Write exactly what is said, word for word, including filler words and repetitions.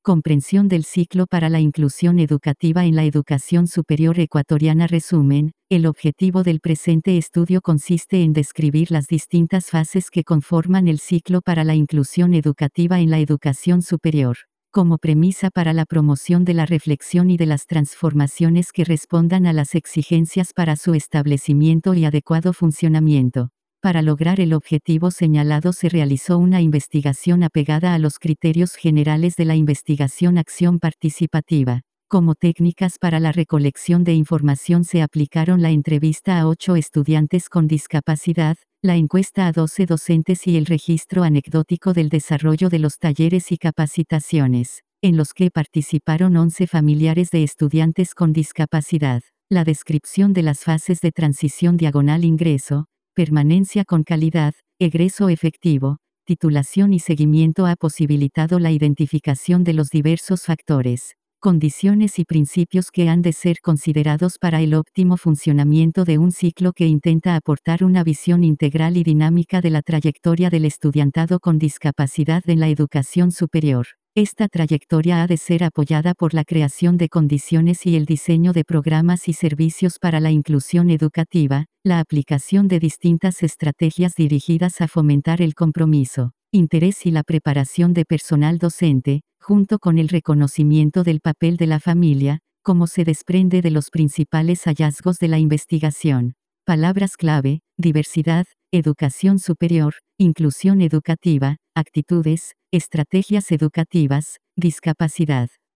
Comprensión del ciclo para la inclusión educativa en la educación superior ecuatoriana. Resumen, el objetivo del presente estudio consiste en describir las distintas fases que conforman el ciclo para la inclusión educativa en la educación superior, como premisa para la promoción de la reflexión y de las transformaciones que respondan a las exigencias para su establecimiento y adecuado funcionamiento. Para lograr el objetivo señalado se realizó una investigación apegada a los criterios generales de la investigación-acción participativa. Como técnicas para la recolección de información se aplicaron la entrevista a ocho estudiantes con discapacidad, la encuesta a doce docentes y el registro anecdótico del desarrollo de los talleres y capacitaciones, en los que participaron once familiares de estudiantes con discapacidad. La descripción de las fases de transición diagonal ingreso, permanencia con calidad, egreso efectivo, titulación y seguimiento ha posibilitado la identificación de los diversos factores, condiciones y principios que han de ser considerados para el óptimo funcionamiento de un ciclo que intenta aportar una visión integral y dinámica de la trayectoria del estudiantado con discapacidad en la educación superior. Esta trayectoria ha de ser apoyada por la creación de condiciones y el diseño de programas y servicios para la inclusión educativa, la aplicación de distintas estrategias dirigidas a fomentar el compromiso, interés y la preparación de personal docente, junto con el reconocimiento del papel de la familia, como se desprende de los principales hallazgos de la investigación. Palabras clave: diversidad, educación superior, inclusión educativa, actitudes, estrategias educativas, discapacidad.